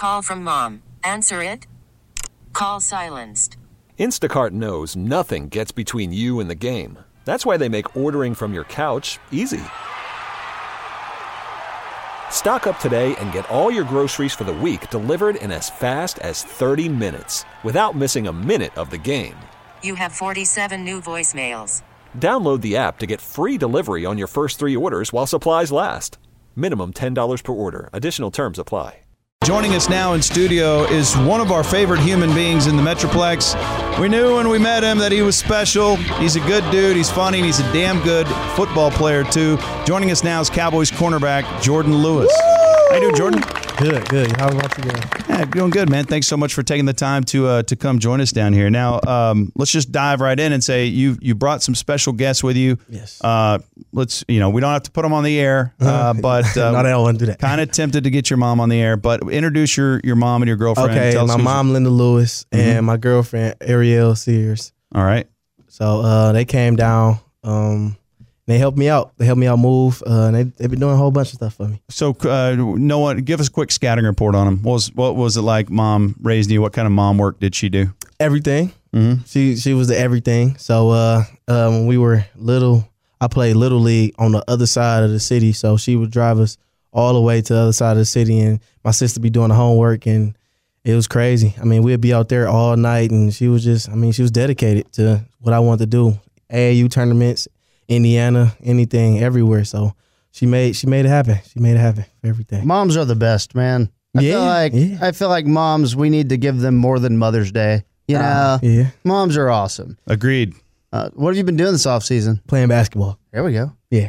call from mom. Answer it. Call silenced. Instacart knows nothing gets between you and the game. That's why they make ordering from your couch easy. Stock up today and get all your groceries for the week delivered in as fast as 30 minutes without missing a minute of the game. You have 47 new voicemails. Download the app to get free delivery on your first 3 orders while supplies last. Minimum $10 per order. Additional terms apply. Joining us now in studio is one of our favorite human beings in the Metroplex. We knew when we met him that he was special. He's a good dude. He's funny. And he's a damn good football player, too. Joining us now is Cowboys cornerback Jourdan Lewis. Woo! How you doing, Jourdan? Good. How about you doing? Yeah, doing good, man. Thanks so much for taking the time to come join us down here. Now, let's just dive right in and say you brought some special guests with you. Yes. We don't have to put them on the air, but not I don't want to do that. Kind of tempted to get your mom on the air, but introduce your mom and your girlfriend. Okay, my mom, Linda Lewis, and my girlfriend, Ariel Sears. All right. So they came down. They helped me out. They helped me out move. They've been doing a whole bunch of stuff for me. So, Noah, give us a quick scouting report on them. What was it like? Mom raised you. What kind of mom work did she do? Everything. Mm-hmm. She was the everything. So when we were little, I played Little League on the other side of the city. So she would drive us all the way to the other side of the city, and my sister be doing the homework, and it was crazy. I mean, we'd be out there all night, and she was dedicated to what I wanted to do. AAU tournaments, Indiana, anything, everywhere. So she made it happen. She made it happen for everything. Moms are the best, man. I feel like moms, we need to give them more than Mother's Day. You know? Yeah. Moms are awesome. Agreed. What have you been doing this offseason? Playing basketball. There we go. Yeah.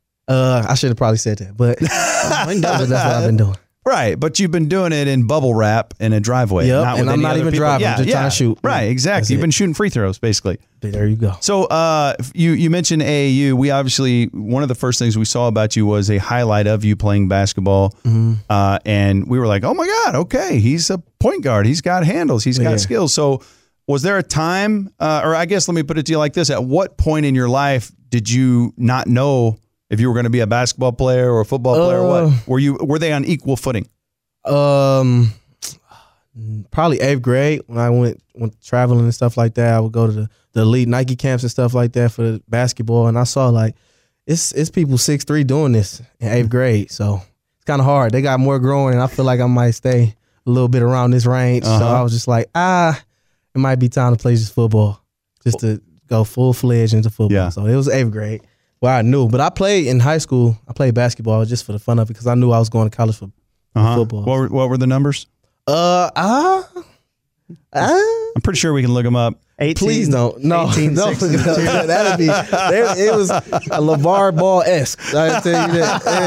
I should have probably said that, but that's what I've been doing. Right, but you've been doing it in bubble wrap in a driveway. Yep, not and with I'm not even people. driving. I'm just trying to shoot. Right, exactly. You've been shooting free throws, basically. There you go. So you mentioned AAU. We obviously, one of the first things we saw about you was a highlight of you playing basketball. Mm-hmm. And we were like, oh, my God, okay, he's a point guard. He's got handles. He's got skills. So was there a time, or I guess let me put it to you like this, at what point in your life did you not know if you were going to be a basketball player or a football player or what? Were they on equal footing? Probably 8th grade when I went traveling and stuff like that. I would go to the elite Nike camps and stuff like that for basketball, and I saw like it's people 6'3" doing this in 8th grade. So it's kind of hard. They got more growing, and I feel like I might stay a little bit around this range. So I was just like, it might be time to play just football, just to go full-fledged into football. Yeah. So it was 8th grade. Well, I knew, but I played in high school. I played basketball just for the fun of it because I knew I was going to college for football. What were the numbers? I'm I'm pretty sure we can look them up. 18, please don't. No, 18, no. That'd be. It was a LeVar Ball-esque. I tell you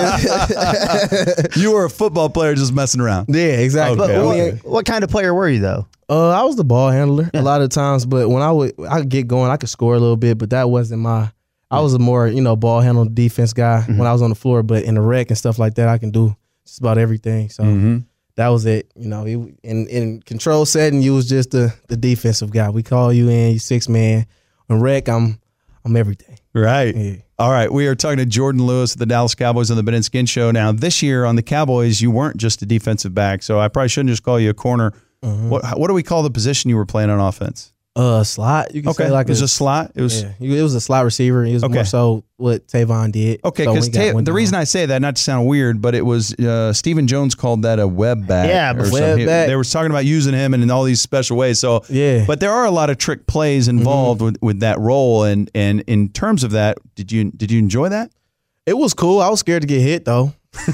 that. You were a football player just messing around. Yeah, exactly. Okay. What kind of player were you, though? I was the ball handler a lot of times, but when I could get going, I could score a little bit, but that wasn't my. I was a more ball handle defense guy when I was on the floor, but in the rec and stuff like that, I can do just about everything. So that was it. In control setting, you was just the defensive guy. We call you in, you 6-man. On rec, I'm everything. Right. Yeah. All right. We are talking to Jourdan Lewis of the Dallas Cowboys on the Ben and Skin Show. Now, this year on the Cowboys, you weren't just a defensive back, so I probably shouldn't just call you a corner. What do we call the position you were playing on offense? Slot. You can say it was a slot. It was a slot receiver. It was more so what Tavon did. Okay, because the reason I say that, not to sound weird, but it was Stephen Jones called that a web back. Yeah, web back. They were talking about using him in all these special ways. So but there are a lot of trick plays involved with that role. And in terms of that, did you enjoy that? It was cool. I was scared to get hit though. But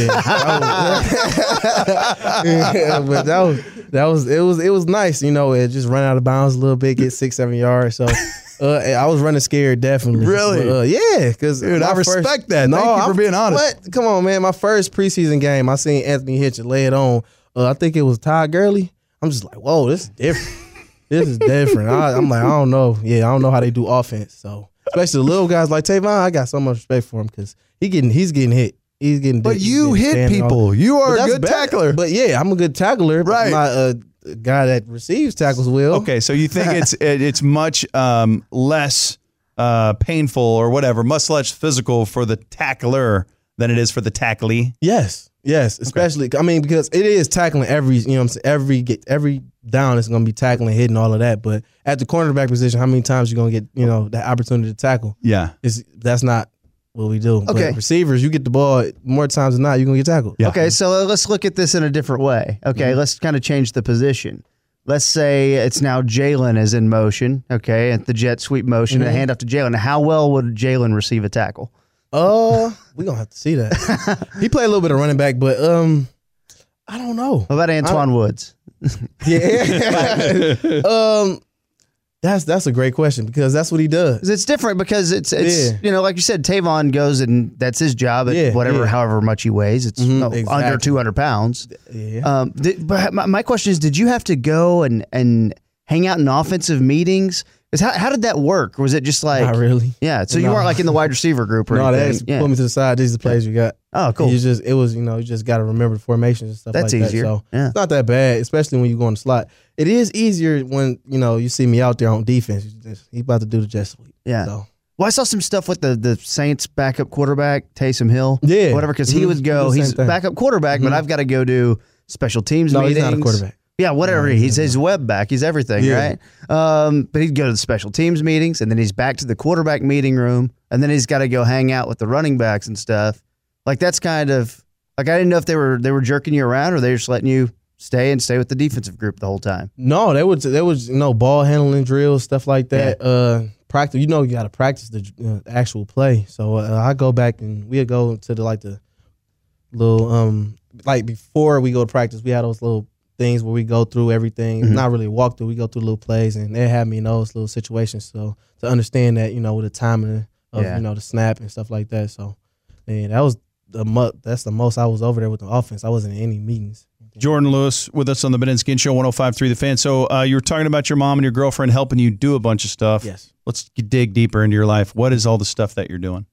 it was nice, it just run out of bounds a little bit, get 6-7 yards. So I was running scared, definitely. Really? Yeah, because I respect that. Thank you for being honest. What? Come on, man. My first preseason game, I seen Anthony Hitchens lay it on. I think it was Todd Gurley. I'm just like, whoa, this is different. This is different. I'm like, I don't know. Yeah, I don't know how they do offense. So especially the little guys like Tavon, I got so much respect for him because he's getting hit. He's getting. But you hit people. You are a good tackler. But yeah, I'm a good tackler. Right. I'm not a guy that receives tackles well. Okay, so you think it's much less painful or whatever, much less physical for the tackler than it is for the tacklee? Yes, especially I mean because it is tackling every every down is going to be tackling, hitting all of that. But at the cornerback position, how many times you going to get that opportunity to tackle? Yeah, that's not what we do. Okay, but receivers, you get the ball more times than not, you're going to get tackled. Yeah. Okay, so let's look at this in a different way. Okay, let's kind of change the position. Let's say it's now Jalen is in motion, okay, at the jet sweep motion, and a handoff to Jalen. How well would Jalen receive a tackle? We're going to have to see that. He played a little bit of running back, but I don't know. What about Antoine Woods? Yeah. That's a great question because that's what he does. It's different because it's like you said, Tavon goes and that's his job at however much he weighs. It's under 200 pounds. Yeah. But my question is, did you have to go and hang out in offensive meetings? How did that work? Was it just like not really? Yeah. So you weren't like in the wide receiver group or anything? Pull me to the side. These are the plays we got. Oh, cool. You just got to remember the formations and stuff. That's like easier. That. So it's not that bad, especially when you go in the slot. It is easier when you see me out there on defense. He's about to do the jet sweep. Yeah. So. Well, I saw some stuff with the Saints backup quarterback, Taysom Hill. Yeah. Whatever, because he would go, he's backup quarterback, but I've got to go do special teams meetings. He's not a quarterback. Yeah, whatever. He's web back. He's everything, right? But he'd go to the special teams meetings, and then he's back to the quarterback meeting room, and then he's got to go hang out with the running backs and stuff. Like that's kind of like I didn't know if they were jerking you around or they were just letting you stay with the defensive group the whole time. No, there was ball handling drills, stuff like that. Yeah. Practice. You got to practice the actual play. So I go back and we'd go to the little before we go to practice, we had those little things where we go through everything, not really walk through. We go through little plays, and they have me in those little situations. So to understand that, with the timing of the snap and stuff like that. So that was that's the most I was over there with the offense. I wasn't in any meetings. Jordan Lewis with us on the Ben and Skin Show 105.3 The Fan. So you were talking about your mom and your girlfriend helping you do a bunch of stuff. Yes. Let's dig deeper into your life. What is all the stuff that you're doing?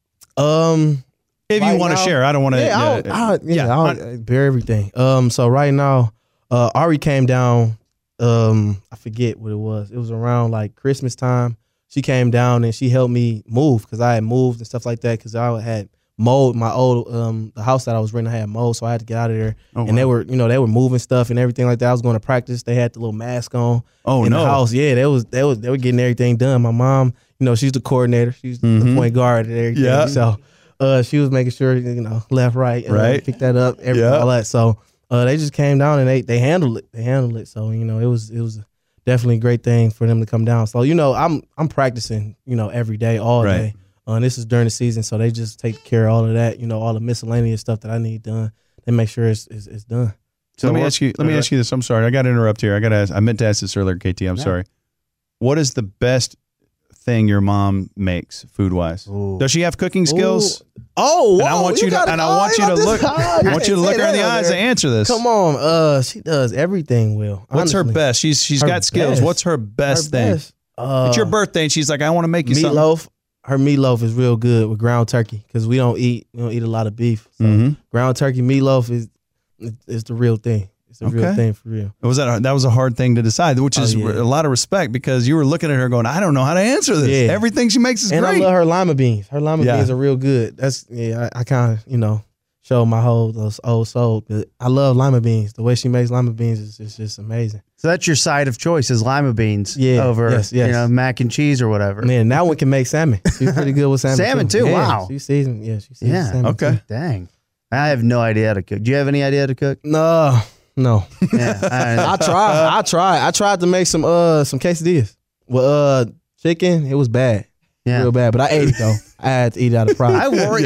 If you want to share, I don't want to. I'll bear everything. So right now, Ari came down. I forget what it was. It was around like Christmas time. She came down and she helped me move because I had moved and stuff like that because I had mold. My old the house that I was renting, I had mold, so I had to get out of there. Oh, and they were moving stuff and everything like that. I was going to practice. They had the little mask on. In the house. Yeah, they were getting everything done. My mom, she's the coordinator. She's the point guard and everything. Yeah. So she was making sure left, right, pick that up, all that. So they just came down and they handled it. They handled it. So it was definitely a great thing for them to come down. So I'm practicing every day, all day. And this is during the season, so they just take care of all of that, all the miscellaneous stuff that I need done. They make sure it's done. So let me ask you this. I'm sorry, I got to interrupt here. I meant to ask this earlier, KT. I'm sorry. What is the best thing your mom makes food wise? Does she have cooking skills? Oh, and I want you to look. I want you to look her in the eyes and answer this. Come on, she does everything well. What's her best? She's got skills. Best. What's her best thing? It's your birthday, and she's like, I want to make you meatloaf. Her meatloaf is real good with ground turkey because we don't eat a lot of beef. So ground turkey meatloaf is the real thing. It's the real thing for real. That was a hard thing to decide, which is a lot of respect because you were looking at her going, I don't know how to answer this. Yeah. Everything she makes is great. And I love her lima beans. Her lima beans are real good. That's I kind of show my whole old soul. But I love lima beans. The way she makes lima beans is just amazing. So that's your side of choice is lima beans over mac and cheese or whatever. Man, that one can make salmon. She's pretty good with salmon. Salmon too. Yeah, wow. She seasons salmon. Okay. Too. Dang. I have no idea how to cook. Do you have any idea how to cook? No. Yeah. I tried to make some quesadillas with chicken. It was bad. Yeah. Real bad, but I ate it though. I had to eat it out of pride. I worry.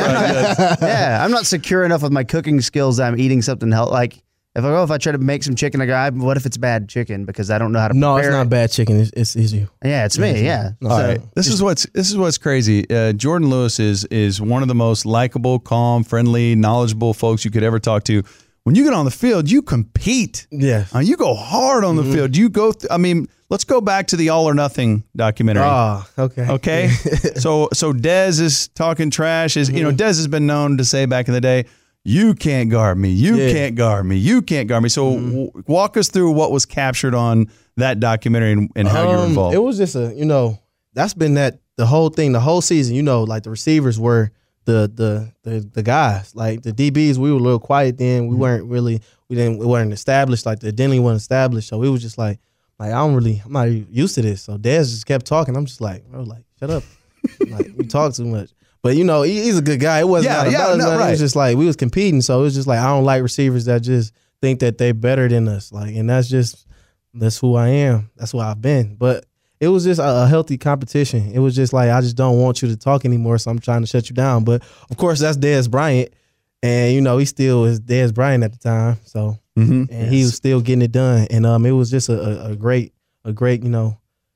I'm not secure enough with my cooking skills that I'm eating something healthy. Like if I try to make some chicken, I go, what if it's bad chicken because I don't know how to. No, prepare it's not bad chicken. It's easy. Yeah, it's me. Yeah. All right. This is what's crazy. Jordan Lewis is one of the most likable, calm, friendly, knowledgeable folks you could ever talk to. When you get on the field, you compete. Yes. You go hard on the field. You go. Let's go back to the All or Nothing documentary. Oh, okay. Okay. so Dez is talking trash. Dez has been known to say back in the day, you can't guard me. You can't guard me. You can't guard me. So walk us through what was captured on that documentary and how you were involved. It was just that's been the whole thing, the whole season. Like the receivers were the guys. Like the DBs, we were a little quiet then. We weren't established. Like the identity wasn't established. So it was just like I'm not used to this. So Dez just kept talking. I'm just like, bro, like shut up. Like you talk too much. But you know, he's a good guy. It wasn't Yeah, about yeah, us, no, man. It right. was just like we was competing. So it was just like I don't like receivers that just think that they better than us. Like, and that's who I am. That's who I've been. But it was just a healthy competition. It was just like, I just don't want you to talk anymore, so I'm trying to shut you down. But of course, that's Dez Bryant, and you know he still is Dez Bryant at the time. So and he was still getting it done, and it was just a great, you know,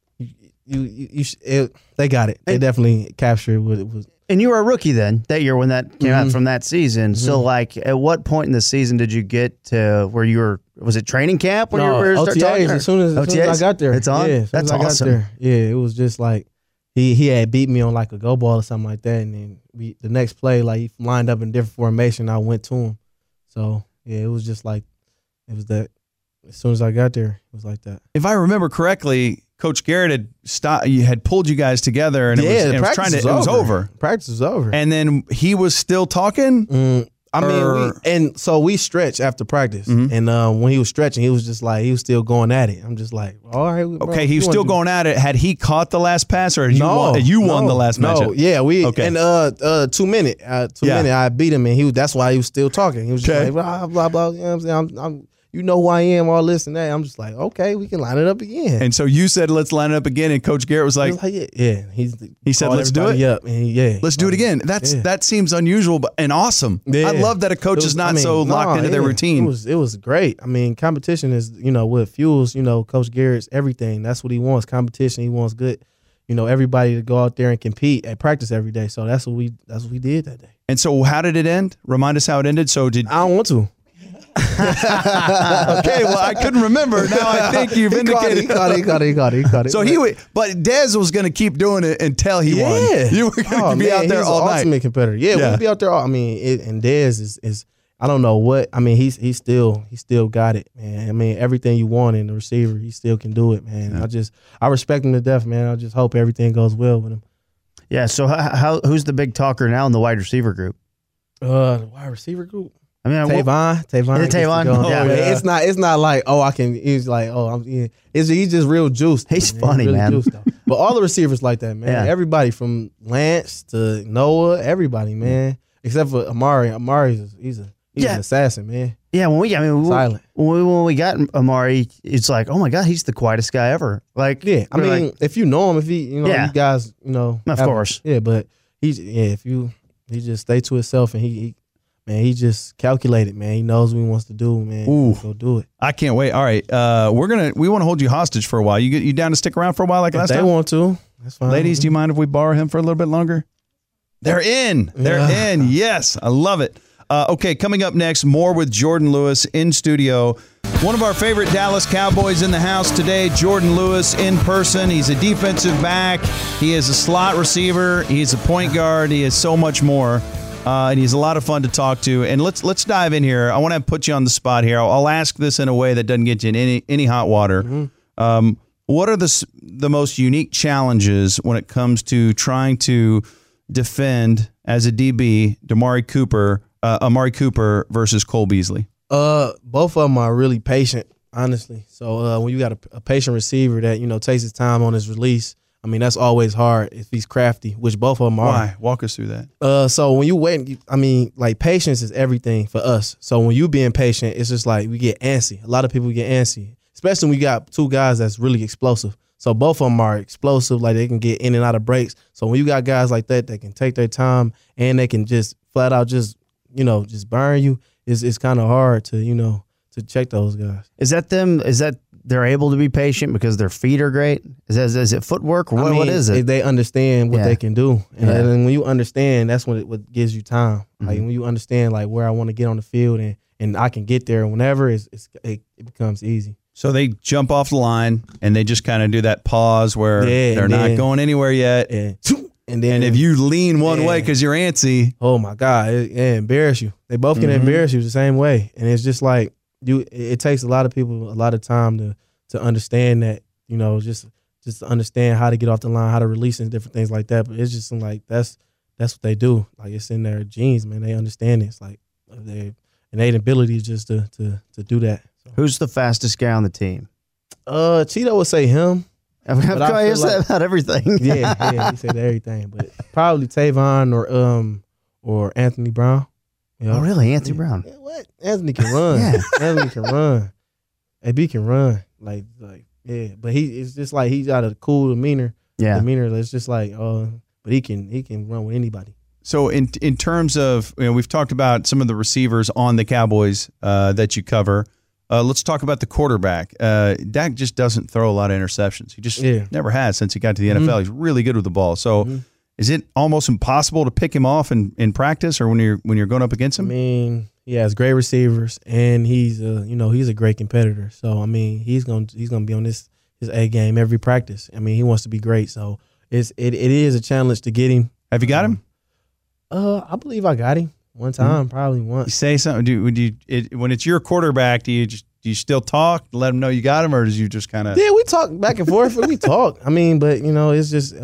they got it. They definitely captured what it was. And you were a rookie then that year when that came out from that season. So, like, at what point in the season did you get to where you were? Was it training camp when you were starting talking? As soon as I got there, it's on. Yeah, as soon That's as I got awesome. there. Yeah, it was just like he had beat me on like a go ball or something like that, and then the next play, like he lined up in different formation. I went to him. So yeah, it was just like it was that. As soon as I got there, it was like that. If I remember correctly, Coach Garrett had pulled you guys together, and it was over. Practice was over, And then he was still talking. So we stretched after practice, and when he was stretching, he was just like he was still going at it. I'm just like, all right, bro, Okay, he was still going at it. Had he caught the last pass, or had you won the last matchup? No, yeah, we Okay. and 2 minute, I beat him, and that's why he was still talking. He was just Okay. like blah blah blah. You know what I'm saying? I'm you know who I am, all this and that. I'm just like, okay, we can line it up again. And so you said, let's line it up again. And Coach Garrett was like, yeah. He said, let's do it. Up, and let's do it again. That seems unusual and awesome. Yeah. I love that a coach is not locked into their routine. It was great. I mean, competition is, you know, what fuels, you know, Coach Garrett's everything. That's what he wants, competition. He wants good, you know, everybody to go out there and compete at practice every day. So that's what we did that day. And so how did it end? Remind us how it ended. So I don't want to. Okay, well, I couldn't remember. Now I think you've indicated. He caught it. So but Dez was going to keep doing it until he won. You were going to be out there all night. Ultimate competitor. Yeah, we'd be out there. And Dez is I don't know what. I mean, he still got it, man. I mean, everything you want in the receiver, he still can do it, man. Yeah. I respect him to death, man. I just hope everything goes well with him. Yeah. So who's the big talker now in the wide receiver group? The wide receiver group. I mean, Tavon. Yeah. It's not like I can. He's like he's just real juiced. He's man. funny, really man. Juiced, but all the receivers like that, man. Yeah. Everybody from Lance to Noah, everybody, man, except for Amari. He's an assassin, man. Yeah, Silent. When we got Amari, it's like, oh my God, he's the quietest guy ever. Like, Yeah, I mean, like, if you know him, if he, you guys, Of course. yeah. But he just stay to himself, and he just calculated, man. He knows what he wants to do, man. Ooh. Go do it. I can't wait. All right, we want to hold you hostage for a while. You down to stick around for a while like If last they time? want to, that's fine. Ladies, do you mind if we borrow him for a little bit longer? They're in. They're in. Yes, I love it. Okay, coming up next, more with Jourdan Lewis in studio. One of our favorite Dallas Cowboys in the house today, Jourdan Lewis in person. He's a defensive back. He is a slot receiver. He's a point guard. He is so much more. And he's a lot of fun to talk to. And let's dive in here. I want to put you on the spot here. I'll ask this in a way that doesn't get you in any hot water. Mm-hmm. What are the most unique challenges when it comes to trying to defend as a DB, Amari Cooper versus Cole Beasley? Both of them are really patient, honestly. So when you got a patient receiver that takes his time on his release, I mean that's always hard if he's crafty, which both of them are. Why? Walk us through that. So when you wait, patience is everything for us. So when you being patient, it's just like we get antsy. A lot of people get antsy, especially when we got two guys that's really explosive. So both of them are explosive, like they can get in and out of breaks. So when you got guys like that can take their time and they can just flat out just burn you, it's kind of hard to check those guys. Is that they're able to be patient because their feet are great? Is it footwork? Or what is it? They understand what they can do. And when you understand, that's what gives you time. Mm-hmm. Like when you understand like where I want to get on the field and I can get there whenever, it becomes easy. So they jump off the line and they just kind of do that pause where they're not going anywhere yet. And then if you lean one way because you're antsy, oh my God, it embarrass you. They both can embarrass you the same way. And it's just like it takes a lot of people a lot of time to understand that, just to understand how to get off the line, how to release and different things like that. But it's just like that's that's what they do. Like it's in their genes, man. They understand it. It's like their innate ability just to do that. So. Who's the fastest guy on the team? Cheeto would say him. I've asked that about everything. yeah, he said everything, but probably Tavon or Anthony Brown. You know? Oh, really? Anthony Brown? Yeah, what? Anthony can run. Yeah. Anthony can run. AB can run. Like yeah, but it's just like he's got a cool demeanor. Yeah. It's just like but he can run with anybody. So in terms of, we've talked about some of the receivers on the Cowboys that you cover. Let's talk about the quarterback. Dak just doesn't throw a lot of interceptions. He just never has since he got to the NFL. He's really good with the ball. So is it almost impossible to pick him off in practice or when you're going up against him? I mean, he has great receivers and he's a great competitor. So I mean, he's gonna be on his A game every practice. I mean, he wants to be great. So it is a challenge to get him. Have you got him? I believe I got him one time, probably once. You say something. When it's your quarterback, do you still talk? Let him know you got him, or does you just kind of? Yeah, we talk back and forth. We talk. I mean, but it's just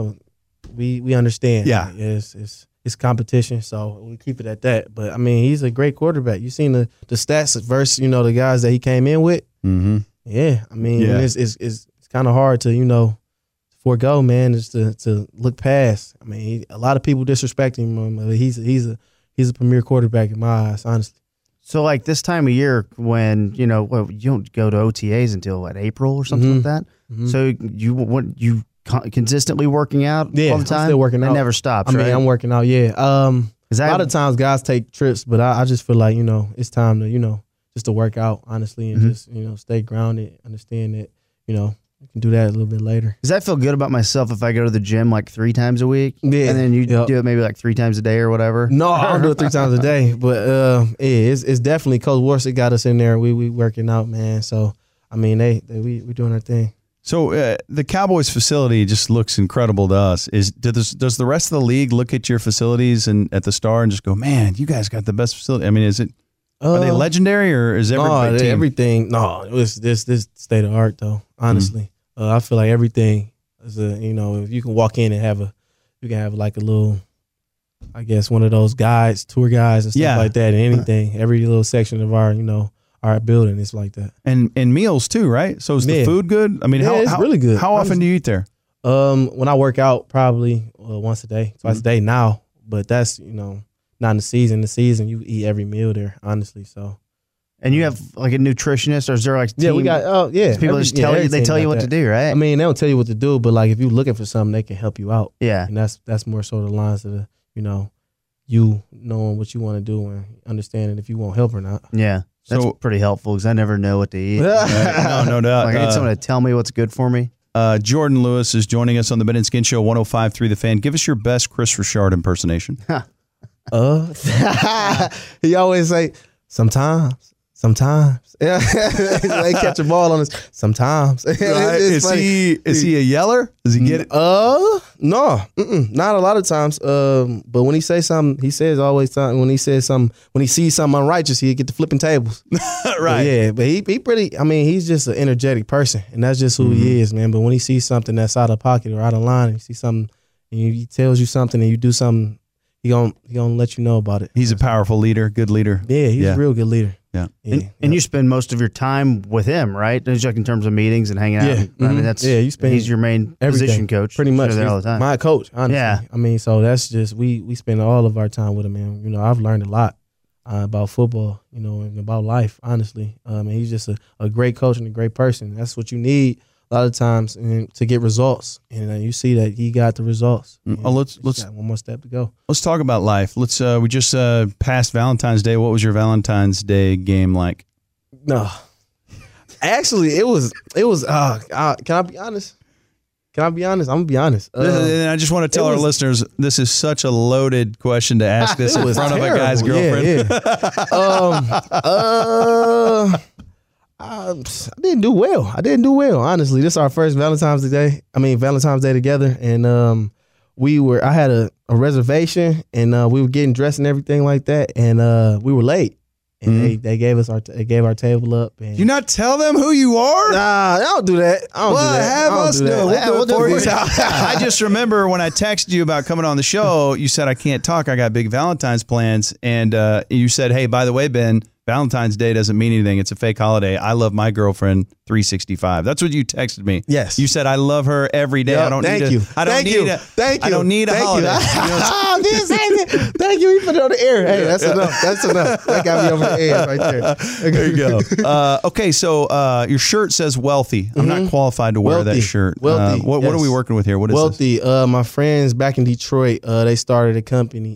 we understand. Yeah, it's competition, so we keep it at that. But I mean, he's a great quarterback. You seen the stats versus the guys that he came in with. Mm-hmm. Yeah, I mean, it's kind of hard to forego, man, is to look past. I mean, a lot of people disrespect him. He's a premier quarterback in my eyes, honestly. So like this time of year when, you don't go to OTAs until April or something like that. Mm-hmm. So you consistently working out all the time? I'm still working out. It never stops, I mean, right? I'm working out, yeah. A lot of times guys take trips, but I just feel like, it's time to, just to work out, honestly, and just, stay grounded, understand that, I can do that a little bit later. Does that feel good about myself if I go to the gym like 3 times a week? Yeah. And then you do it maybe like 3 times a day or whatever? No, I don't do it 3 times a day. But it's definitely Coach Warsick got us in there. We working out, man. So, I mean, we doing our thing. So the Cowboys facility just looks incredible to us. Does the rest of the league look at your facilities and at the Star and just go, man, you guys got the best facility? I mean, are they legendary or is everything? No, it's this state of art though. Honestly, I feel like everything is if you can walk in and have like a little, I guess one of those tour guides and stuff like that. And anything, every little section of our building is like that. And meals too, right? So is the food good? I mean, it's really good. How often do you eat there? When I work out, probably once a day, twice a day now. But that's not in the season. In the season, you eat every meal there, honestly. So, and you have like a nutritionist, or is there like we got people just tell you they tell you what to do, right? I mean, they don't tell you what to do, but like if you're looking for something, they can help you out. Yeah, and that's more so the lines of you knowing what you want to do and understanding if you want help or not. Yeah, that's pretty helpful because I never know what to eat. No doubt. Like I need someone to tell me what's good for me. Jordan Lewis is joining us on the Ben and Skin Show 105.3 The Fan. Give us your best Chris Richard impersonation. He always say, sometimes. They catch a ball on us. Sometimes. Right. Is he a yeller? Does he get it? No, not a lot of times. But when he says something, he says always something. When he says something, when he sees something unrighteous, he get to flipping tables. Right. But he pretty. I mean, he's just an energetic person, and that's just who he is, man. But when he sees something that's out of pocket or out of line, and he sees something, and he tells you something, and you do something, he gonna let you know about it. He's a powerful leader, good leader. Yeah, he's a real good leader. Yeah. And you spend most of your time with him, right? Just like in terms of meetings and hanging out. Yeah. I mean, he's your main position coach. Pretty much. There all the time. My coach, honestly. Yeah. I mean, so that's just, we spend all of our time with him, man. I've learned a lot about football, and about life, honestly. And he's just a great coach and a great person. That's what you need a lot of times to get results. And you see that he got the results. Let's got one more step to go. Let's talk about life. We just passed Valentine's Day. What was your Valentine's Day game like? No, actually, it was. Can I be honest? I'm gonna be honest. And I just want to tell our listeners, this is such a loaded question to ask this in front of a guy's girlfriend. Yeah. I didn't do well. Honestly, this is our first Valentine's Day together, and I had a reservation, and we were getting dressed and everything like that, and we were late, and they gave our table up. And You not tell them who you are? Nah, I don't do that. I don't do that. Have I don't us do do that. it. We'll do it for you. this. I just remember when I texted you about coming on the show, you said, I can't talk. I got big Valentine's plans. And you said, hey, by the way, Ben, Valentine's Day doesn't mean anything. It's a fake holiday. I love my girlfriend 365. That's what you texted me. Yes. You said, I love her every day. Yep, I don't thank need you. I don't Thank need you. a, Thank I you. don't need a Thank holiday. you. Thank you. You put it on the air. Hey, that's enough. That's enough. That got me over the edge right there. There you go. Okay, so your shirt says wealthy. I'm not qualified to wear that Wealthy. shirt. Wealthy, What are we yes. working with here? What is this? Wealthy. My friends back in Detroit, they started a company.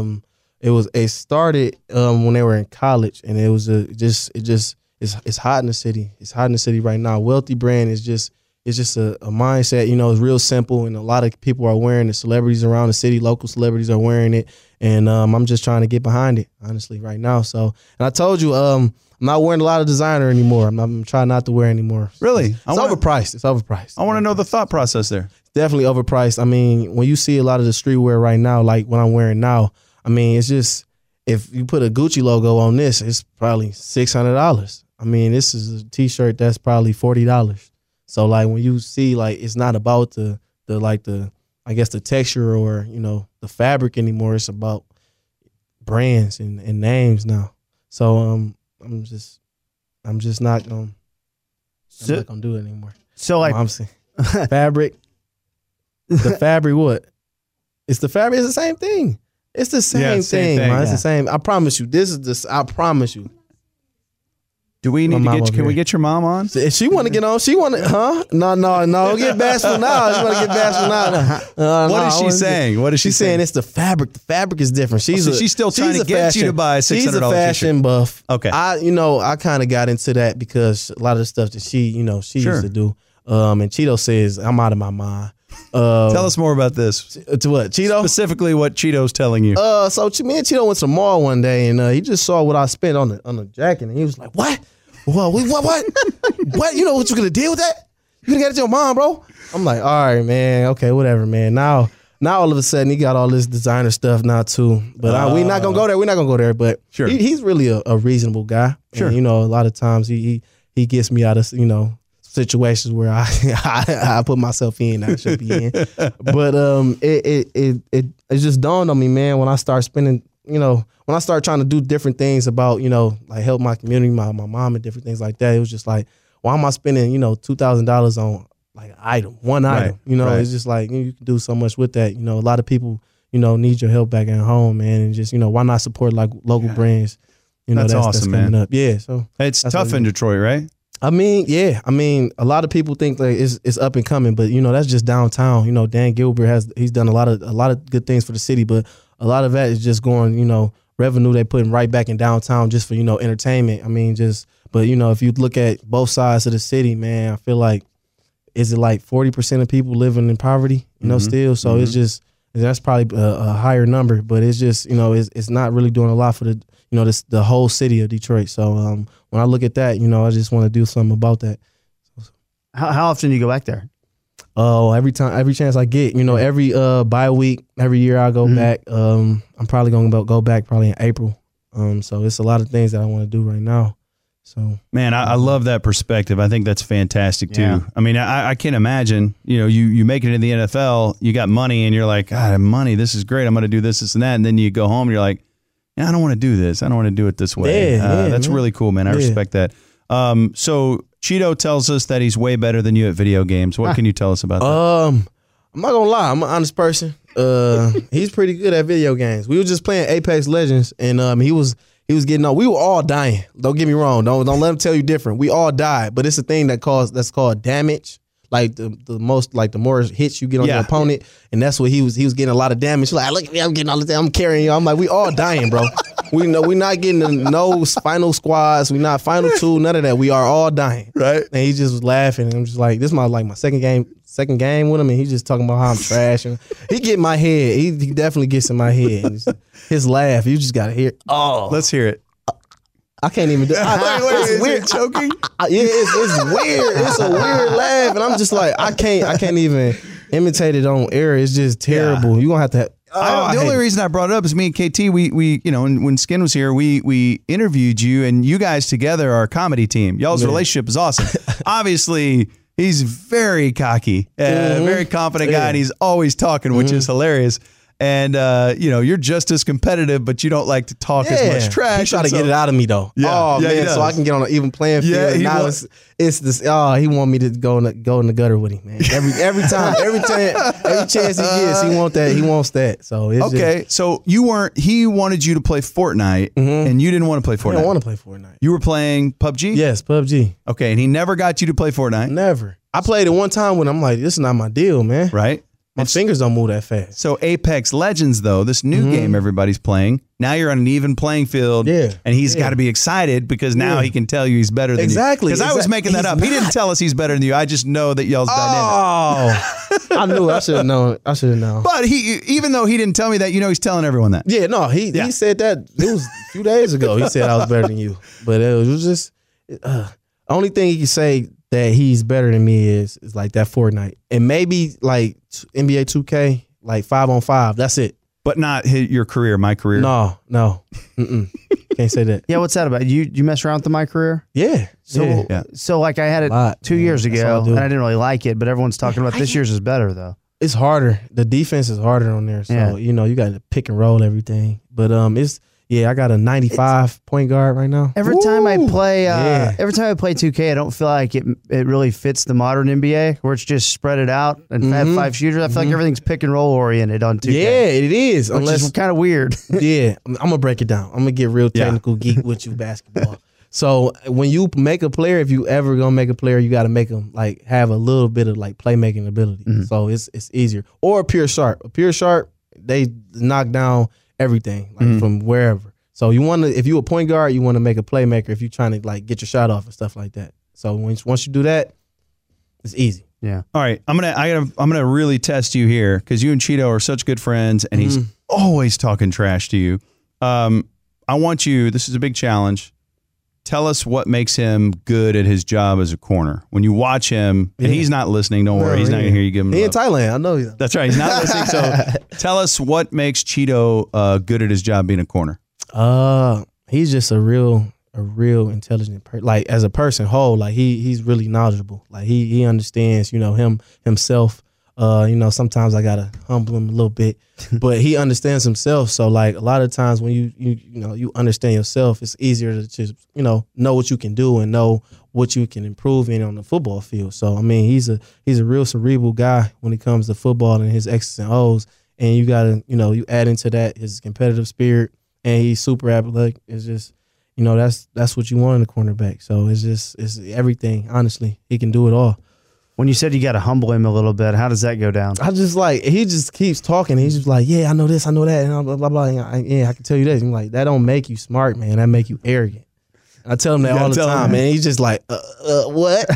It started when they were in college, and it was it's hot in the city. It's hot in the city right now. Wealthy brand is just a mindset. It's real simple, and a lot of people are wearing it. Celebrities around the city, local celebrities are wearing it, and I'm just trying to get behind it, honestly, right now. So, and I told you, I'm not wearing a lot of designer anymore. I'm trying not to wear anymore. Really? It's overpriced. It's overpriced. I want to know the thought process there. Definitely overpriced. I mean, when you see a lot of the streetwear right now, like what I'm wearing now, I mean, it's just, if you put a Gucci logo on this, it's probably $600. I mean, this is a t-shirt that's probably $40. So like when you see, like, it's not about the I guess the texture or, the fabric anymore. It's about brands and names now. So I'm just not gonna do it anymore. So like, I'm saying fabric. The fabric, what? It's the fabric. It's the same thing. It's the same thing, man. It's the same. I promise you. I promise you. Do we need to get? Can we get your mom on? If she want to get on, she want to, huh? No. Don't get bashful now. You want to get bashful now? What is she saying? What is she saying? It's the fabric. The fabric is different. She's still trying to get you to buy a $600 She's a fashion buff. Okay. I kind of got into that because a lot of the stuff that she used to do. And Cheeto says I'm out of my mind. Tell us more about this. To what? Cheeto? Specifically what Cheeto's telling you. So me and Cheeto went to the mall one day, and he just saw what I spent on the jacket, and he was like, "What? What? What? You know what you're gonna deal with that? You gonna get it to your mom, bro?" I'm like, "All right, man. Okay, whatever, man." Now all of a sudden he got all this designer stuff now too. But we're not gonna go there. We're not gonna go there. But sure. He's really a reasonable guy. Sure. And, a lot of times he gets me out of situations where I put myself in that I should be in. But it just dawned on me, man, when I start spending, when I start trying to do different things about, like help my community, my mom and different things like that. It was just like, why am I spending, $2,000 on like an item, one item? Right. It's just like you can do so much with that. A lot of people, need your help back at home, man, and just, why not support like local brands? That's awesome, that's coming man. up. Yeah, so it's tough in Detroit, right? I mean, yeah. I mean, a lot of people think like it's up and coming, but that's just downtown. Dan Gilbert he's done a lot of good things for the city, but a lot of that is just going, revenue they putting right back in downtown just for entertainment. I mean, but if you look at both sides of the city, man, I feel like is it like 40% of people living in poverty, still? So it's just that's probably a higher number, but it's just it's not really doing a lot for the whole city of Detroit. So when I look at that, I just want to do something about that. How often do you go back there? Oh, every chance I get. Every bye week, every year I go back. I'm probably going to go back probably in April. So it's a lot of things that I want to do right now. So man, I love that perspective. I think that's fantastic too. Yeah. I mean, I can't imagine, you make it in the NFL, you got money and you're like, God, money, this is great. I'm going to do this and that. And then you go home and you're like, I don't want to do this. I don't want to do it this way. That's really cool, man. I respect that. So Cheeto tells us that he's way better than you at video games. What can you tell us about that? I'm not gonna lie. I'm an honest person. He's pretty good at video games. We were just playing Apex Legends, and he was getting on. We were all dying. Don't get me wrong. Don't let him tell you different. We all died, but it's a thing that's called damage. Like the more hits you get on your opponent, and that's what he was getting a lot of damage. Like, look at me, I'm getting all this, I'm carrying you. I'm like, we all dying, bro. We know we're not getting no final squads. We're not final two, none of that. We are all dying, right? And he just was laughing, and I'm just like, this is my second game with him, and he's just talking about how I'm trash, and he get in my head. He definitely gets in my head. And his laugh, you just gotta hear it. Oh, let's hear it. I can't even do it. It's weird. It choking? It's weird. It's a weird laugh. And I'm just like, I can't even imitate it on air. It's just terrible. You're going to have to The only reason I brought it up is me and KT. We you know, when Skin was here, we interviewed you, and you guys together are a comedy team. Y'all's relationship is awesome. Obviously, he's very cocky, very confident guy, and he's always talking, which is hilarious. And you know, you're just as competitive, but you don't like to talk as much trash. He try to get it out of me though. Yeah, man, so I can get on an even playing field. Yeah, now it's this. Oh, he want me to go in the gutter with him, man. Every time, every chance he gets, he wants that. So it's okay. So you weren't. He wanted you to play Fortnite, and you didn't want to play Fortnite. I don't want to play Fortnite. You were playing PUBG. Yes, PUBG. Okay, and he never got you to play Fortnite. Never. I played it one time when I'm like, this is not my deal, man. Right. My fingers don't move that fast. So Apex Legends, though, this new game everybody's playing, now you're on an even playing field. Yeah. And he's got to be excited because now he can tell you he's better than you. Exactly. Because I was making that up. He didn't tell us he's better than you. I just know that y'all's dynamic. Oh, I knew. I should have known. But even though he didn't tell me that, you know, he's telling everyone that. Yeah, no, he said that. It was a few days ago. He said I was better than you. But it was just, only thing he could say that he's better than me is like that Fortnite. And maybe like NBA 2K, like 5-on-5. That's it. But not your career, my career. No. Can't say that. Yeah, what's that about? You mess around with my career? Yeah. So like I had it 2 years ago, and I didn't really like it, but everyone's talking about this year's is better though. It's harder. The defense is harder on there. So, you know, you got to pick and roll everything. But I got a 95 point guard right now. Every time I play 2K, I don't feel like it really fits the modern NBA where it's just spread it out and have 5 shooters. I feel like everything's pick and roll oriented on 2K. Yeah, it is. Which is kind of weird. Yeah, I'm gonna break it down. I'm gonna get real technical geek with you basketball. So when you make a player, if you ever gonna make a player, you got to make them like have a little bit of like playmaking ability. So it's easier. Or a pure sharp. They knock down everything like from wherever. So you want to, if you a point guard, you want to make a playmaker. If you're trying to like get your shot off and stuff like that. So once you do that, it's easy. Yeah. All right, I'm gonna really test you here because you and Cheeto are such good friends, and he's always talking trash to you. I want you. This is a big challenge. Tell us what makes him good at his job as a corner. When you watch him, and he's not listening, don't worry, he's not going to hear you give him. He in Thailand, I know. That's right, he's not listening. So tell us what makes Cheeto good at his job being a corner. He's just a real intelligent person. Like as a person whole, like he's really knowledgeable. Like he understands, you know, himself. You know, sometimes I gotta humble him a little bit, but he understands himself. So like a lot of times when you understand yourself, it's easier to just, you know what you can do and know what you can improve in on the football field. So I mean, he's a real cerebral guy when it comes to football and his X's and O's. And you gotta, you add into that his competitive spirit, and he's super athletic. It's just, that's what you want in a cornerback. So it's everything. Honestly, he can do it all. When you said you got to humble him a little bit, how does that go down? I just he just keeps talking. He's just like, yeah, I know this, I know that, and blah, blah, blah. I can tell you this. I'm like, that don't make you smart, man. That make you arrogant. I tell him that all the time, man. He's just like, what?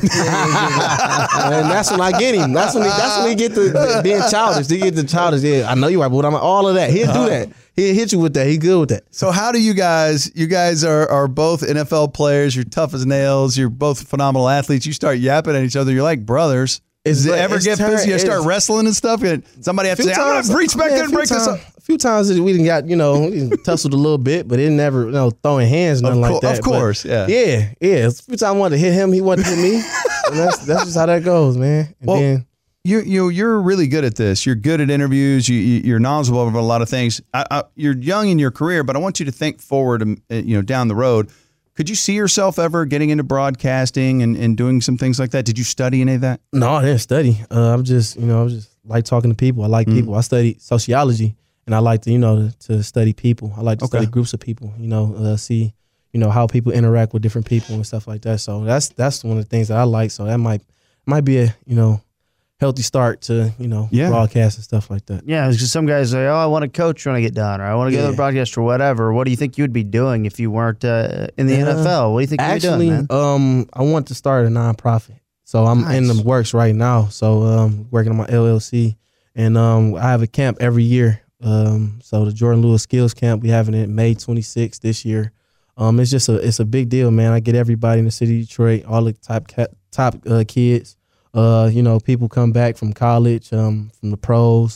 And that's when I get him. That's when he get the being childish. He get the childish. Yeah, I know you're right, but I'm all of that. He'll do that. He'll hit you with that. He good with that. So how do you guys are both NFL players. You're tough as nails. You're both phenomenal athletes. You start yapping at each other. You're like brothers. Does it ever get busy? You start wrestling and stuff, and somebody has to say, I'm going to reach back there and break this up. A few times we done got, we tussled a little bit, but it never, throwing hands, nothing like that. Of course, yeah. Yeah. A few times I wanted to hit him, he wanted to hit me. And that's just how that goes, man. And then you're really good at this. You're good at interviews. You're knowledgeable about a lot of things. You're young in your career, but I want you to think forward, down the road. Could you see yourself ever getting into broadcasting and doing some things like that? Did you study any of that? No, I didn't study. I'm just, I just like talking to people. I like people. I studied sociology, and I like to, to study people. I like to study groups of people, see, how people interact with different people and stuff like that. So that's one of the things that I like. So that might be a, healthy start to, broadcast and stuff like that. Yeah, because some guys say, I want to coach when I get done, or I want to go to the broadcast or whatever. What do you think you would be doing if you weren't in the NFL? What do you think you'd be doing, man? I want to start a nonprofit. So I'm in the works right now. So working on my LLC. And I have a camp every year. So the Jordan Lewis Skills Camp, we having it May 26th this year. It's just it's a big deal, man. I get everybody in the city of Detroit, all the top kids. People come back from college, from the pros,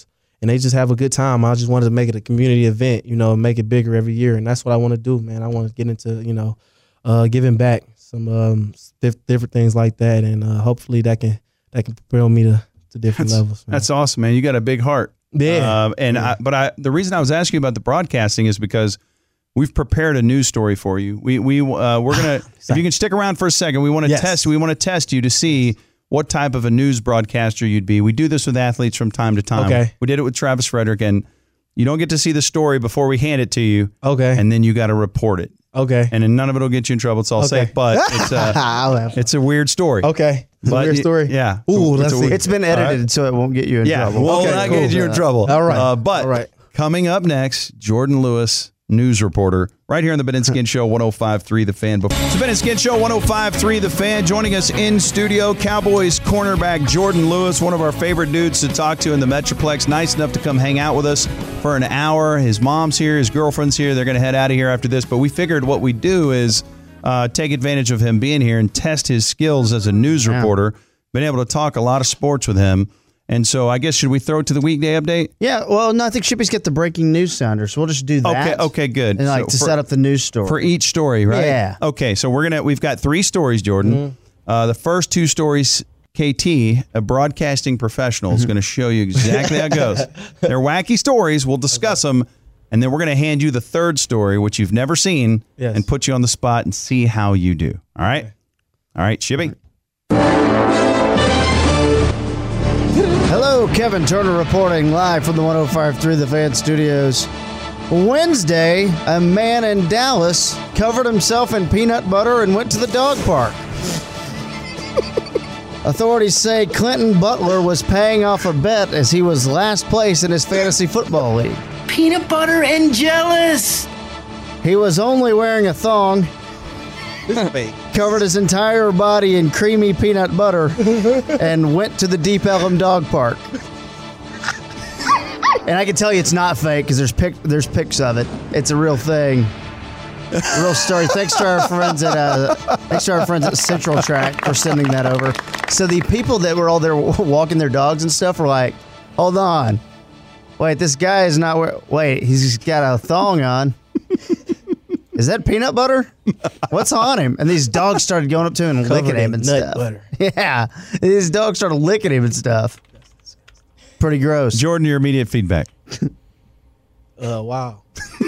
and they just have a good time. I just wanted to make it a community event, and make it bigger every year. And that's what I want to do, man. I want to get into, giving back some different things like that. And hopefully that can propel me to different levels. Man. That's awesome, man. You got a big heart. Yeah. The reason I was asking you about the broadcasting is because we've prepared a news story for you. We're gonna if you can stick around for a second, we want to test. We want to test you to see what type of a news broadcaster you'd be. We do this with athletes from time to time. Okay. We did it with Travis Frederick, and you don't get to see the story before we hand it to you. Okay. And then you got to report it. Okay. And then none of it will get you in trouble. It's all safe, but it's a weird story. Okay. It's a weird story. Yeah. Ooh, let's see. It's been edited, so it won't get you in trouble. We'll not get you in trouble. All right. But coming up next, Jordan Lewis, news reporter, right here on the Ben and Skin Show 105.3 The Fan. It's the Ben and Skin Show 105.3 The Fan. Joining us in studio, Cowboys cornerback Jordan Lewis, one of our favorite dudes to talk to in the Metroplex. Nice enough to come hang out with us for an hour. His mom's here, his girlfriend's here. They're going to head out of here after this. But we figured what we'd do is take advantage of him being here and test his skills as a news reporter. Been able to talk a lot of sports with him. And so I guess, should we throw it to the weekday update? Yeah, well, no, I think Shippy's got the breaking news sounder, so we'll just do that. Okay, good. And to set up the news story. For each story, right? Yeah. Okay, so we've got 3 stories, Jordan. The first 2 stories, KT, a broadcasting professional, is going to show you exactly how it goes. They're wacky stories. We'll discuss them. And then we're going to hand you the third story, which you've never seen, and put you on the spot and see how you do. All right? All right, Shippy? Hello, Kevin Turner reporting live from the 105.3 The Fan Studios. Wednesday, a man in Dallas covered himself in peanut butter and went to the dog park. Authorities say Clinton Butler was paying off a bet as he was last place in his fantasy football league. Peanut butter and jealous. He was only wearing a thong, covered his entire body in creamy peanut butter, and went to the Deep Ellum Dog Park. And I can tell you it's not fake because there's pics of it. It's a real thing. A real story. Thanks to our friends at Central Track for sending that over. So the people that were all there walking their dogs and stuff were like, hold on. Wait, this guy is not wait, he's got a thong on. Is that peanut butter? What's on him? And these dogs started going up to him and licking him and stuff. Butter. Yeah. These dogs started licking him and stuff. Pretty gross. Jordan, your immediate feedback. Wow.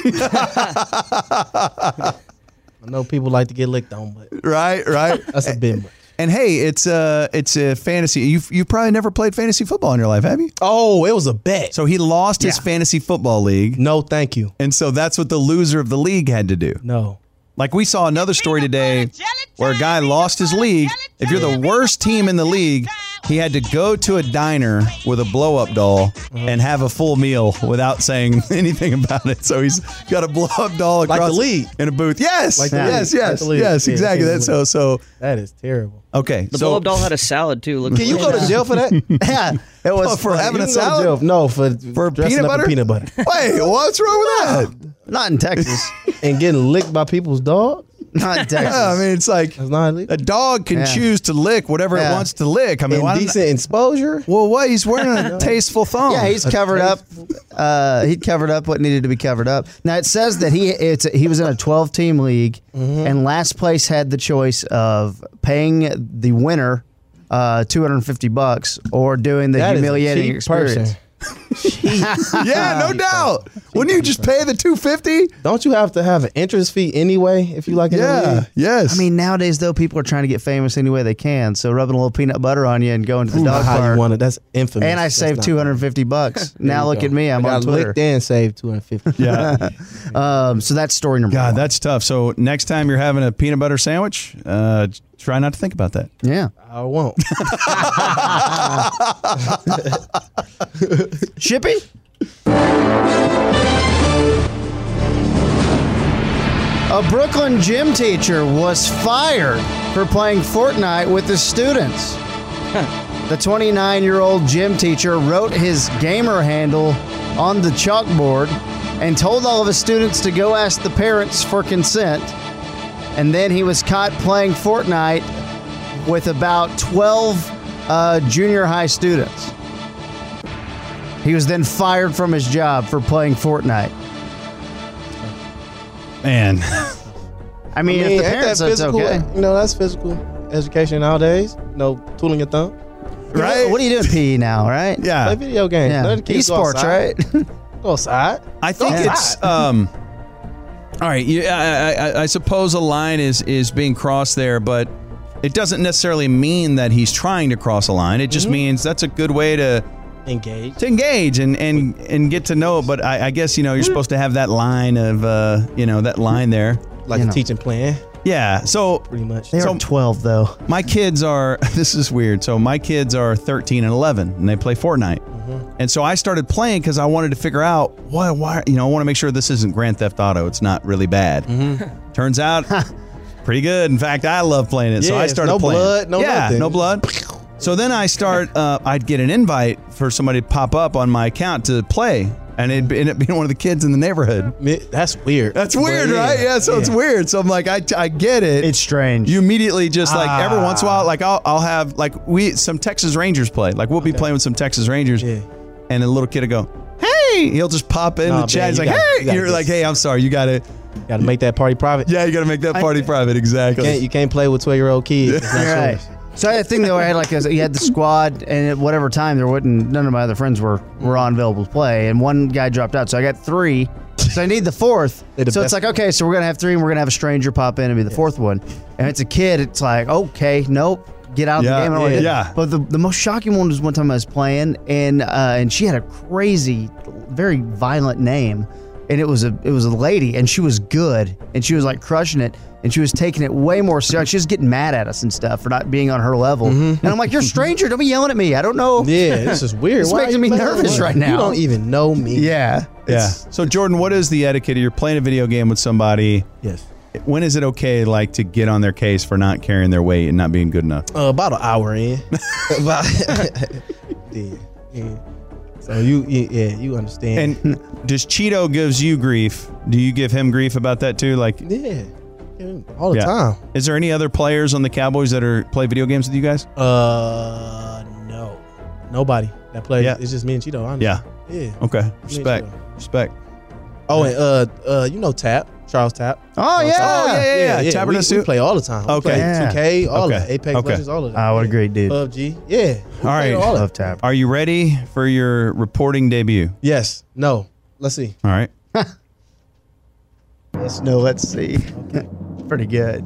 I know people like to get licked on, but Right. that's a bit much. And hey, it's a fantasy. You've probably never played fantasy football in your life, have you? Oh, it was a bet. So he lost his fantasy football league. No, thank you. And so that's what the loser of the league had to do. No. Like we saw another story today where a guy lost his league. If you're the worst team in the league, he had to go to a diner with a blow-up doll and have a full meal without saying anything about it. So he's got a blow-up doll across Like the league. in a booth. Yes, Like the league. yes, Like the league. yes, Yeah, exactly. like the That's so. That is terrible. Okay, The so blow-up doll had a salad too. Look, Can you go to jail for that? Yeah. It was for having a You can go to salad? jail. No, for dressing peanut up in butter? peanut butter Wait, what's wrong with that? not in Texas. and getting licked by people's dog. Not in Texas. Yeah, I mean, it's like That's not illegal. a dog can choose to lick whatever it Yeah. wants to lick. I mean, why Indecent exposure. well, what? He's wearing a tasteful thong. Yeah, he's covered up. He covered up what needed to be covered up. Now it says that he was in a 12-team league, and last place had the choice of paying the winner $250 or doing the That is a humiliating cheap experience. person. Yeah, no doubt. Wouldn't you just pay the $250? Don't you have to have an entrance fee anyway if you like it? Yeah, yes. I mean, nowadays though, people are trying to get famous any way they can. So rubbing a little peanut butter on you and going to the dog how you park. want it. That's infamous. And I That's saved not- $250. Now look at me. I'm I on got Twitter. licked and saved $250. yeah. So that's story number God, one. that's tough. So next time you're having a peanut butter sandwich, try not to think about that. Yeah. I won't. Shippy? A Brooklyn gym teacher was fired for playing Fortnite with his students. The 29-year-old gym teacher wrote his gamer handle on the chalkboard and told all of his students to go ask the parents for consent. And then he was caught playing Fortnite with about 12 junior high students. He was then fired from his job for playing Fortnite. Man. I mean, if the ain't parents, that that's physical? okay. You know, that's physical education nowadays. No tooling your thumb. Right? What are you doing, PE now, right? Play Yeah. video games. Yeah. Let the kids go Esports, outside. right? Go outside. I think Go it's outside. all right. I suppose a line is being crossed there, but it doesn't necessarily mean that he's trying to cross a line. It just means that's a good way to Engage. and get to know. But I guess you're supposed to have that line of that line there. Like a teaching plan, Yeah. So pretty much. They are 12, though. my kids are. This is weird. So my kids are 13 and 11, and they play Fortnite. And so I started playing because I wanted to figure out why. I want to make sure this isn't Grand Theft Auto. It's not really bad. Turns out, pretty good. In fact, I love playing it. So Yeah, I started no playing. blood, no nothing. no blood. So then I start. I'd get an invite for somebody to pop up on my account to play, and it'd end up being one of the kids in the neighborhood. That's weird. That's weird, right? Yeah. So it's weird. So I'm like, I get it. It's strange. You immediately just like every once in a while, like I'll have like some Texas Rangers play. Like we'll be playing with some Texas Rangers, and a little kid will go, "Hey!" He'll just pop in the chat. man, He's you like, gotta- "Hey!" You're like, "Hey, I'm sorry. You got to, Got to make that party private. yeah, you got to make that party private." Exactly. You can't play with 12-year-old kids. It's not Right. yours. So I think though I had you had the squad, and at whatever time none of my other friends were on available to play, and one guy dropped out, so I got 3. So I need the 4th. They're the So it's best. like, okay, so we're gonna have 3, and we're gonna have a stranger pop in and be the 4th one. And it's a kid. It's like, okay, nope, get out of Yeah, the game. I don't wanna do it. yeah. But the most shocking one was one time I was playing, and she had a crazy, very violent name. And it was a lady, and she was good, and she was like crushing it, and she was taking it way more serious. She was getting mad at us and stuff for not being on her level. And I'm like, "You're a stranger. Don't be yelling at me. I don't know." Yeah, this is weird. This Why makes are you me playing nervous with right me? now. You don't even know me. Yeah. Yeah. So Jordan, what is the etiquette? You're playing a video game with somebody. Yes. When is it okay, like, to get on their case for not carrying their weight and not being good enough? About an hour in. yeah. So you understand. And does Cheeto gives you grief? Do you give him grief about that too? Like, yeah, all the time. Is there any other players on the Cowboys that play video games with you guys? No, nobody that plays. Yeah. It's just me and Cheeto. Honestly. Yeah. Yeah. Okay. Respect. Oh, and Tap, Charles Tap. Oh yeah. Yeah. Tapper does We too? play all the time. Okay. We play Yeah. 2K, all Okay. of that. Apex Okay. Legends, all of that. Oh, what a great dude. PUBG. Yeah. We All play right. all of Love that. Tap. Are you ready for your reporting debut? Yes. No. Let's see. All right. Yes, no, let's see. Pretty good.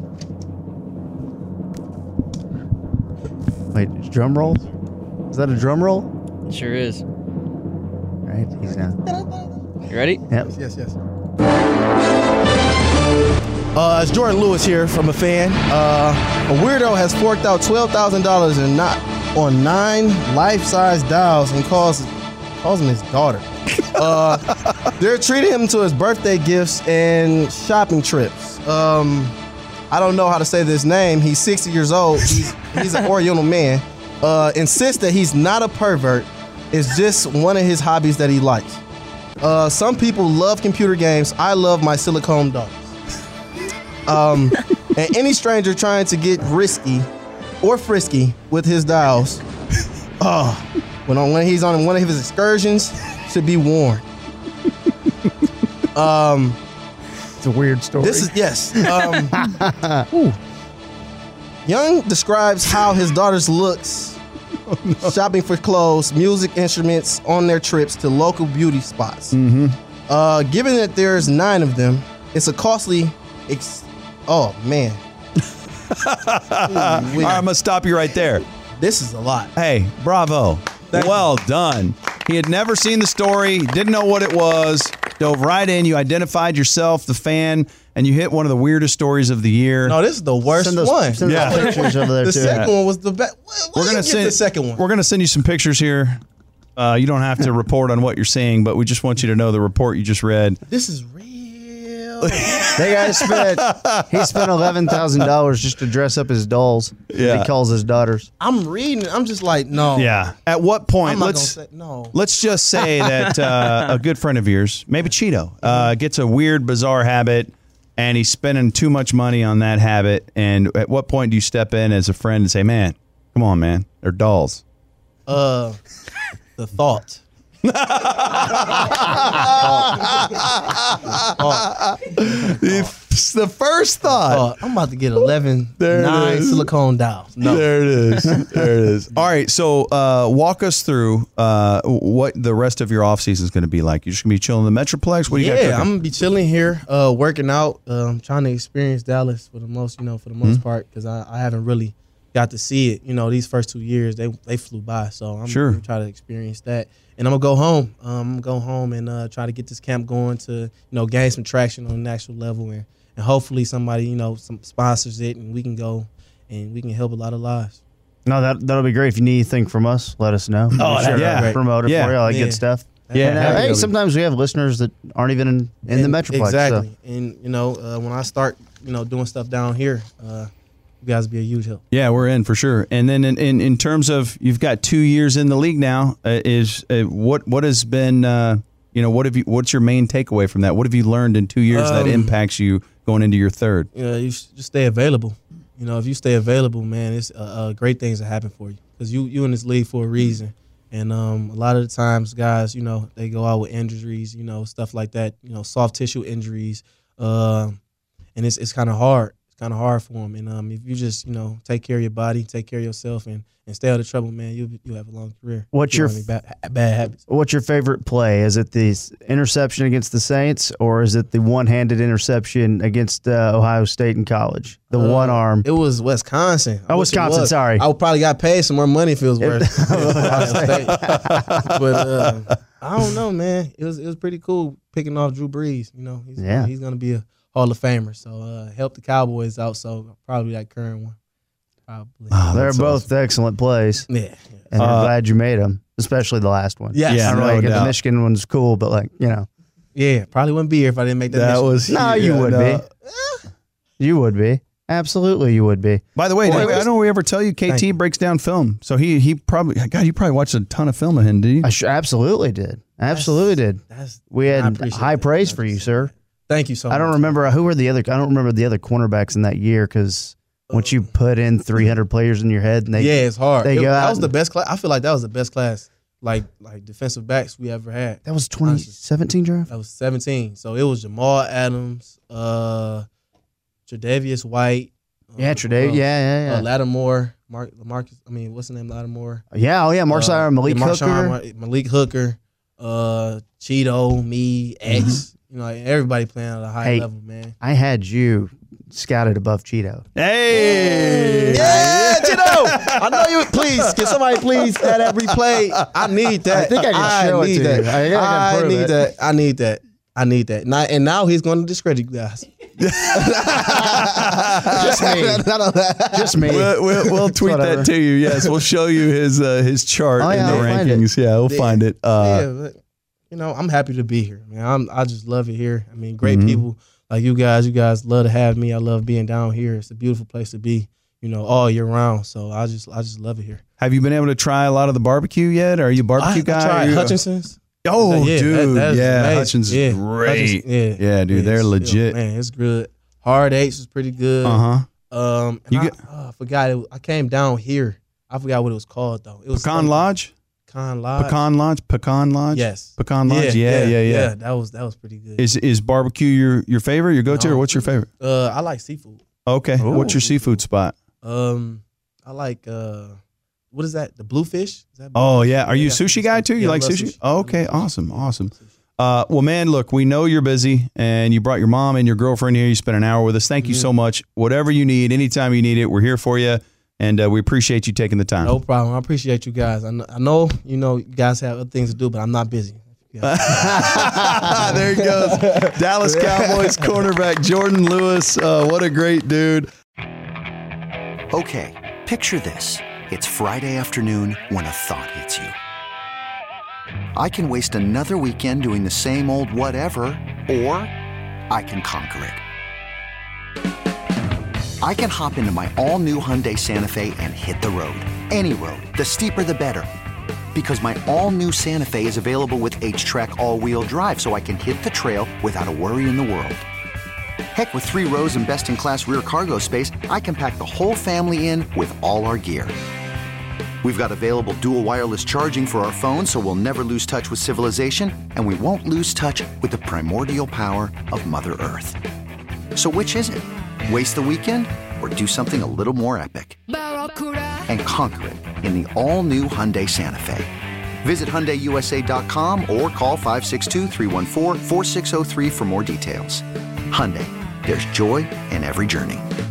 Wait, drum roll? Is that a drum roll? Sure is. All right, he's now. You ready? Yep. Yes. It's Jordan Lewis here from a fan. A weirdo has forked out $12,000 on 9 life-size dolls and calls him his daughter. They're treating him to his birthday gifts and shopping trips. I don't know how to say this name. He's 60 years old. He's an Oriental man. Insists that he's not a pervert. It's just one of his hobbies that he likes. Some people love computer games. I love my silicone daughters. And any stranger trying to get risky or frisky with his dolls, when he's on one of his excursions, should be warned. It's a weird story. This is yes. Young describes how his daughter's looks shopping for clothes, music instruments on their trips to local beauty spots. Given that there's 9 of them, it's a costly. Oh man! All right, I'm gonna stop you right there. This is a lot. Hey, bravo. Well done. He had never seen the story, didn't know what it was, dove right in. You identified yourself, the fan, and you hit one of the weirdest stories of the year. No, this is the worst Send those, one. send those pictures over there The too. second one was the best. We're gonna send the second one. We're gonna send you some pictures here. You don't have to report on what you're seeing, but we just want you to know the report you just read. This is real. That guy spent $11,000 just to dress up his dolls. Yeah. He calls his daughters. I'm reading it. I'm just like, no. Yeah. At what point? I'm not Let's gonna say no. let's just say that a good friend of yours, maybe Cheeto, gets a weird, bizarre habit, and he's spending too much money on that habit. And at what point do you step in as a friend and say, "Man, come on, man, they're dolls"? The thought The first thought. I'm about to get 9 silicone dolls. No. There it is. There it is. All right. So walk us through what the rest of your offseason is going to be like. You're just going to be chilling in the Metroplex? What do you got cooking? I'm going to be chilling here, working out, trying to experience Dallas for the most part, because I haven't really got to see it. These first 2 years, they flew by. So I'm going to try to experience that. And I'm going to go home. I'm going to go home and try to get this camp going to, gain some traction on the national level. And hopefully somebody, some sponsors it, and we can go and we can help a lot of lives. No, that'll be great. If you need anything from us, let us know. Oh, sure. Promote it for you, all that good stuff. Yeah. And, hey, sometimes we have listeners that aren't even in the Metroplex. Exactly. So. And, when I start, doing stuff down here, you guys be a huge help. Yeah, we're in for sure. And then in terms of, you've got 2 years in the league now, what has been, what's your main takeaway from that? What have you learned in 2 years that impacts you going into your third? You just stay available. If you stay available, man, it's great things that happen for you, because you in this league for a reason. And a lot of the times, guys, they go out with injuries, stuff like that, soft tissue injuries, and it's kind of hard. It's kind of hard for them. And if you just, take care of your body, take care of yourself, and stay out of trouble, man, you have a long career. What's your bad habits? What's your favorite play? Is it the interception against the Saints, or is it the one-handed interception against Ohio State in college? The one arm. It was Wisconsin. Oh, Wisconsin. Sorry, I probably got paid some more money if it was worth. Ohio State. But I don't know, man. It was pretty cool picking off Drew Brees. He's gonna be a Hall of Famer. So help the Cowboys out. So probably that current one. Probably. Oh, they're both excellent plays. Yeah. And I'm glad you made them, especially the last one. Yes. Yeah, I don't no know. doubt. The Michigan one's cool, but Yeah, probably wouldn't be here if I didn't make that. You would be. You would be. Absolutely, you would be. By the way, I don't ever tell you, KT breaks down film. So you probably watched a ton of film of him, did you? I absolutely did. Absolutely did. We had high praise for you, sir. Thank you so much. I don't remember I don't remember the other cornerbacks in that year, because once you put in 300 players in your head, and it's hard. That was and, the best class. I feel like that was the best class, like defensive backs we ever had. That was 2017 draft. That was 17. So it was Jamal Adams, Tre'Davious White. Tre'Davious. Lattimore, Marcus. I mean, what's the name? Lattimore. Marshawn, Malik Hooker. Malik Hooker, Cheeto, me, X. Everybody playing at a high level, man. I had you scouted above Cheeto. Hey! Yeah, Cheeto! I know you. Please, can somebody please have that replay? I need that. I think I can show it to you. I need that. I need that. Now he's going to discredit you guys. Just me. We'll tweet that to you. Yes, we'll show you his chart in the rankings. Yeah, we'll find it. But I'm happy to be here, man. I just love it here. I mean, great people like you guys. You guys love to have me. I love being down here. It's a beautiful place to be, all year round. So I just love it here. Have you been able to try a lot of the barbecue yet? Are you a barbecue guy? I tried Hutchinson's. Oh, dude. Hutchinson's is great. Hutchins, yeah, dude. They're legit. Man, it's good. Hard Eights was pretty good. Uh-huh. I forgot it. I came down here. I forgot what it was called, though. It was Pecan Lodge? Pecan Lodge. Pecan Lodge? Yes. Pecan Lodge? Yeah. That was pretty good. Is barbecue your favorite, your go-to, or what's your favorite? I like seafood. Okay. Ooh. What's your seafood spot? I like what is that? The bluefish? Is that oh yeah. Are you a sushi guy too? You like sushi? Oh, okay. Awesome. Well, man, look, we know you're busy, and you brought your mom and your girlfriend here. You spent an hour with us. Thank you so much. Whatever you need, anytime you need it, we're here for you, and we appreciate you taking the time. No problem. I appreciate you guys. I know you guys have other things to do, but I'm not busy. There he goes. Dallas Cowboys cornerback Jourdan Lewis. What a great dude. Okay, picture this. It's Friday afternoon when a thought hits you. I can waste another weekend doing the same old whatever, or I can conquer it. I can hop into my all-new Hyundai Santa Fe and hit the road. Any road. The steeper, the better. Because my all-new Santa Fe is available with H-Track all-wheel drive, so I can hit the trail without a worry in the world. Heck, with 3 rows and best-in-class rear cargo space, I can pack the whole family in with all our gear. We've got available dual wireless charging for our phones, so we'll never lose touch with civilization, and we won't lose touch with the primordial power of Mother Earth. So which is it? Waste the weekend or do something a little more epic? And conquer it in the all-new Hyundai Santa Fe. Visit HyundaiUSA.com or call 562-314-4603 for more details. Hyundai, there's joy in every journey.